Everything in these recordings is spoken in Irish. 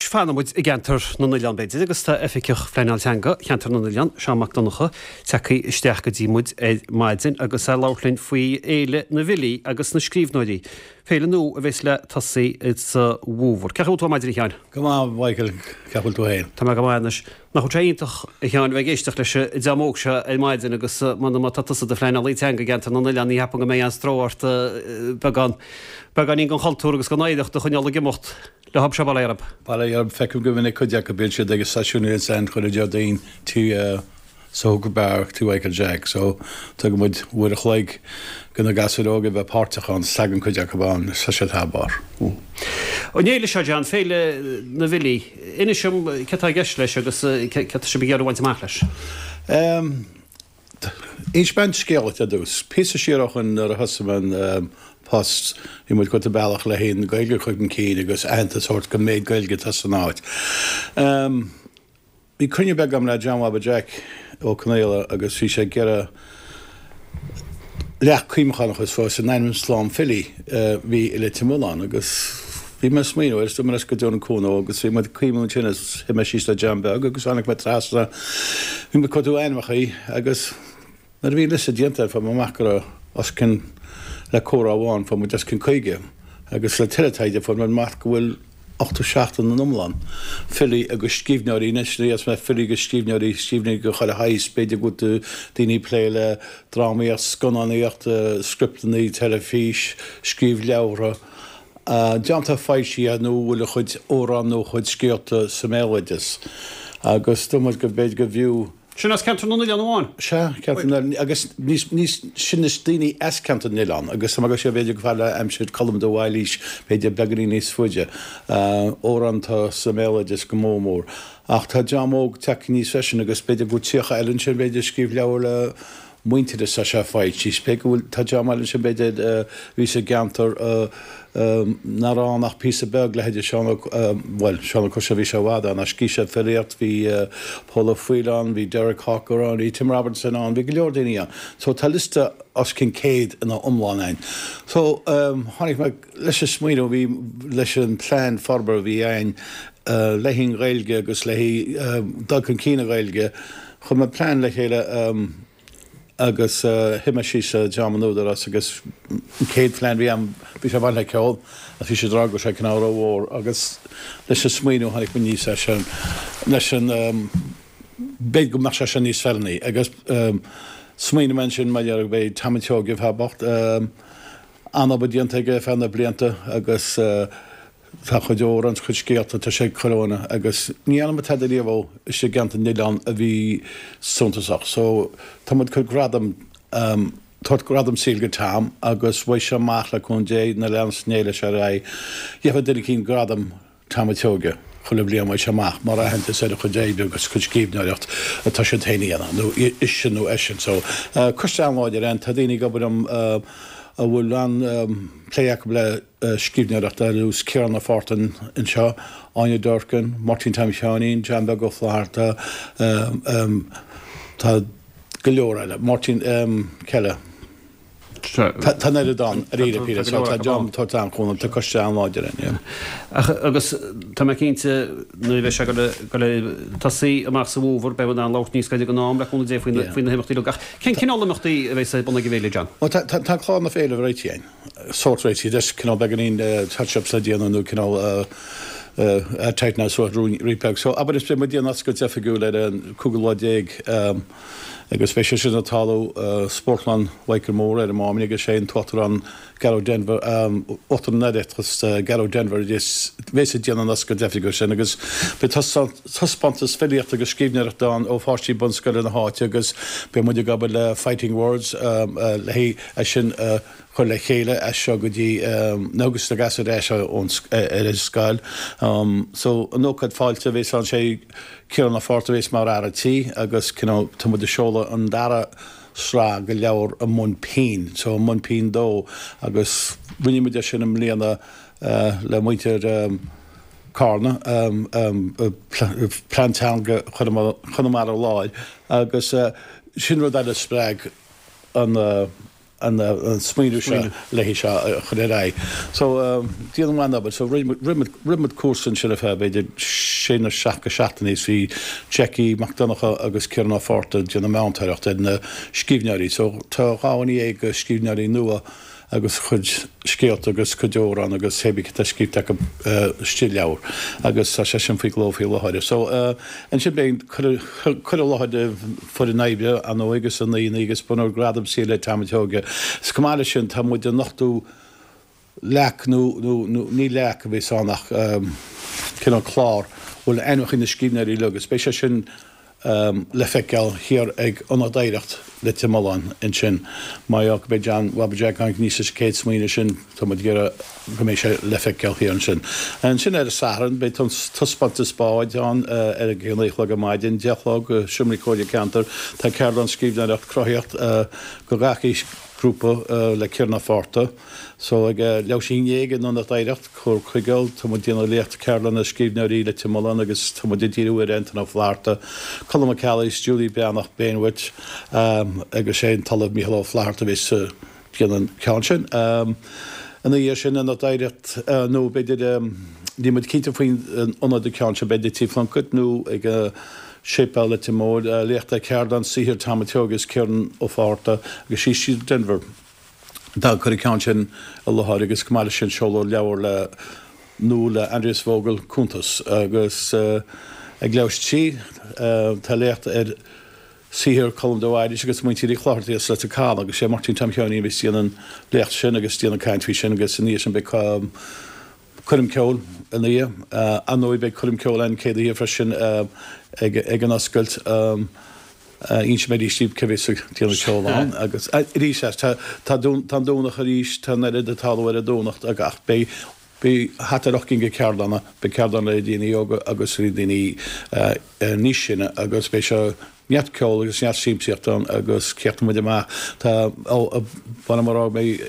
fanamid I gentar na Nilian beide, agus tá efficioch fleinail teanga, cheantar na Nilian, Seán McDonagh, tecaí isteach go dímuid maidin agus a láirlinn faoi éile na bhilí agus na scríbhnoirí. Féile nó a bheits le tasaí sa bhúmhar. Ceachú tú maidir I cheann? Go má Michael ceachúil tú héin. Tá me go maidirnas. Nach chu tréintach I cheann bheith géisteach leis I deamóg se I maidin agus man má tasa de fleinail teanga gentar na Nilian í heappa go mé an stróhart began ín go chaltúr agus go náideach do chuneala gimocht. Le hab se baléirab. Baléirab fecum go bhfuinna chuideach a bílte agus staisiúnú san chuir deardaín tú sógur tú Michael Jack, so tu go muid bhuiir a chhlaig gona gasúróga bheith pártachán sagan chuideach abán sa sé tábar. Ó néile se Jean féile na bhilí, ina sem cetá gceis leis agus ceta se begearú bhaint amach leis. Each band scéalach a dús. Písa siarachan ar a hosaman post I muid go a bailach le hén gailge chuig an cín agus anta sort go méid gailge ta san áit. Bhí cruinne be am le John Wabba Jack ó Cnéile agus bhí sé gera leach cuimechanach is fós a 9 slám fili bhí I le Timúlán agus bhí me smíú is do mar go dúna cúna agus bhí muid cuimú tinnas I me sísta John Beg agus annig me trasra bhí me codú einmachaí agus mar bhí lisa dianta fa ma macra os cyn le córa bháin fa mu des cyn coige agus le tiletáide fa mar math go bhfuil 8-7 an umlan. Fili agus scíbneoirí nesli as me fili agus scíbneoirí go chuile hais beidir go daoine pléile drámaíocht sconaíocht scriptaní telefís scríb leabhra. Deanta fáisí a nó bhfuil chuid órán nó chuid sciota sa méileides. Agus dumad go beid go bhiú Sin as cantar na Nilian amháin? Se, agus níos sin is daoine as cantar Nilian, agus sam agus sé beidir go bhile amsúd colm do bhailís beidir begarí níos fuide óranta sa méileides go mór. Ach tá deamóg teach níos fesin agus beidir go tíocha eilinn sin beidir scríb leabhar le muinteide sa se fáid. Sí spé go bhfuil tá deamáilinn sin beidir bhí sé gantar narán nach písa beg le heidir seánna chu se bhí se bhada na cí sé feriart hí Paula Phelan, hí Derek Hawker an, hí Tim Robertson an, hí go leor daoine. So tá lista os Kincaid ina umláin. So tháinig me leis smuoinú bhí leis an plán forbar bhí ein lehín réilge agus lehí dag an cína réilge chun me plán le chéile agus hime sí Jamanúdar agus céad plán bhí am bhí sé bhain le ceol a bhí sé drag go sé cin ára bhór agus leis smuoinú tháinig mu níos leis an beid go mar sé sin níos fearnaí agus smuoine man sin maidir ag bheith tamateog bh bocht anna budíanta go fanna blianta agus tá chuideór an chuid scéalta tá sé choróna agus níanam teidiríomh is sé ganta Nilian a bhí suntasach. So tá mud chu gradam Tort gradam síl go tam agus bhaid se maith le chun dé na lean snéile se ra dhéfa idir cín gradam tamateoga chula bliam se maith mar a henta sé chu déide agus chud scíbneocht a tá sé taíana nó is sin nó sin. So chuiste anháidir an tá daoine go am a bhfuil an léach le scíbneocht a lús cean na fortan in seo Anya Durcan, Martin Tamisianín, John Beg ó Flaharta tá go leor eile Martin Keller. Tá éidir don a réidir píre tá John tá an chuna tá coiste anháidir in. Agus tá me cínte nu bheith se go le tasaí amach sa bhúmhar be an lácht níos caiide go nám le chuna dé faoin himachtaí leach. Cén cinállamachtaí a bheith sé buna go bhéile John? Tá chláán na féile réitiíin. Sort réití des cinál beganín touch-up sa déananú cinál teitna so ripeg. So aber is be díana go defiú le an cúgaláidéag agus spéisi sin na talú Sportland Waker mór ar mámini agus sé tutar an Garo Denver 8 nedechas Garo Denver is vésa díana go defiú sin agus be taspantas féíocht agus scríbneach dá ó fátí bunscoil na háte agus be muidir gab le Fighting Words le hí sin chu le chéile seo go dtí nógus a gas éis ar scail. So an nócad fáilte bhés an sé cean na fáta bhés mar airtí agus tu de seola an dara srá go leabhar a mún pein, so mún pein dó agus rinne mu sin am líana le muintear carna plantanga chunamara láid agus sin rud eile spréag an an smíú se lehí se churé. So dían man, so rimid cuasan sinna fé beidir sinna seacha seaachtaníos hí Jackie McDonacha agus Kieran Forta duna Mountaireacht na scíbnearí, so tá gáhaí ag scíbnearí nua agus chud scéalt agus chudeórán agus hebí a scíte stíl leabhar agus sé sin fao glóhí lehaide. So an si bé chud lehaide fu naimbe an óigus an naígus bunar gradam sí le tamteoge. Scamáile sin tá muid an nachtú ní leach a bhís annach cin an chlár bhfuil einmach in na scíbnearí legus. Spéise sin le feiceáil hir ag anadéireacht le Timán in sin maiach bejan wabeag níos cé smuoine sin tá ggéire go mééis sé le feiceáil hir an sin. An sin ar a saran be tuspanta spáid an ar a gcéalaich le go maidin deachlog siimrí cóide cantar tá ceir an scríbneacht croíocht go gachaí grúpa le Kieran Forta. So ag leo sin éigen an daireacht chur chuigeil tá díana lecht ceirlan a scríbnearí le Timán agus tá díú rentan á bhláirta. Colm Callis, Julie Beannach Bainwit agus sé talamh Mícheál Flaharta bhís díanaan ceann sin. An dhé sin an daireacht nó beidir ní mud cinnta faoin anad ceann se beidir tíflancut nó ag sépa le Timód lecht a ceirdan sihir tamteogus Kieran ó Forta agus sí Denver. Dá chu ceann sin a lehair agus cumáile sin seolar leabhar le nó le Andreas Vogel Kuntas agus ag leistí tá lecht ar sihir colm dohhaid agus muintí chláirtaí le a cá agus sé Martin Tamcheáí bhí síanaan lecht sin agus tíanana caiintví sin agus san níos an be chuim ceol an í anóid be chuim ceol an céad hí freisin ag an oscailt ins médí síb cehéh tíanana seáán agus rí tá dúnach a ríis tá iad a talhar a dúnacht a gach bé hatarach cin go ceardanna be ceardan le daoine yoga agus rí daoine níos sinna agus bé seo neat ceol agus neat síimsíochtán agus ceart muide má tá bana marrá mé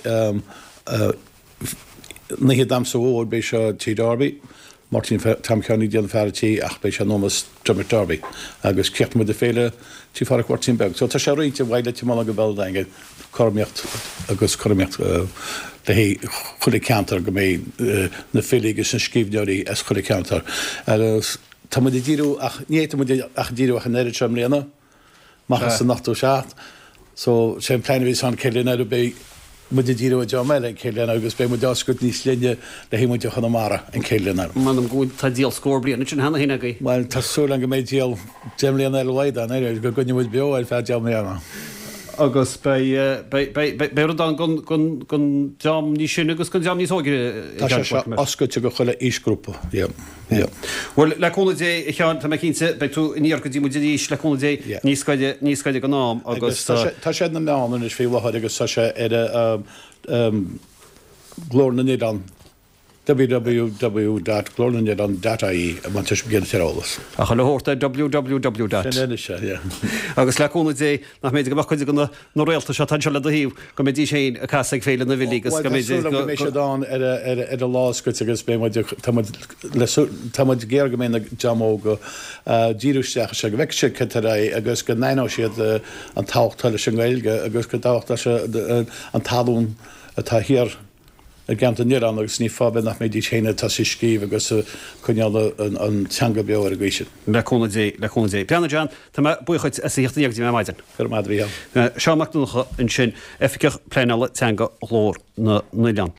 nahi damsa óir bé seo tí Darby. Martin Tamcheáí díana feartí ach bé se nómas Drummer Darby agus ceart mu de féile tí far cuairtín beg. So tá sé roiinte bhhaile Timán go bell daige choíocht agus choíocht le hí chuda cantar go mé na féligus an scíbnearí as chuda cantar. Tá díú ach díú ach an éidir sem léana mar san nachtú seacht, so sé pleinhís an céirlín ar bé mu díú a de meile an céirlín agus bé mu dascut níos linne le hí muide chunamara an céirlínar. Man am gún tá díal scóblianna sin hena hína gaí. Well tású an go méid díal déimlíon ar leid an éidir go gunne muid beáil fe deam méana. Agus be an gon deam ní sin agus gon deam níos óige oscaite go chuile ísgrúpa. Well leúna dé chean tá cínsa be tú íar go dtí mu díos leúna dé níos caiide go nám agus tá sé na meánan is féhhaid agus sa sé ar glór na Nidan www.glornanedan.ie a man tuis begin teolalas. A chu lehórta www. Agus leúna dé nach méid go bhachuide go na réalta se tan se le a híh go méid dí sé a casa féile na bhígus go mé sé dá ar a láscuit agus bé tamid géir go mé na jamóga díústeach se go bheic se catarrá agus go neiná siad an táchttal sin gailge agus go dáachta an talún atá hir a ganta níran agus ní fábe nach méid dí chéine tá sé scíb agus chuneala an teanga beir a gcuisi. Leúna dé. Peanna John, tá buchuid a íochttaíag dí maidin. Chu mad bhí. Seán McDonacha in sin efficech pleanala teanga chlór na Nilan.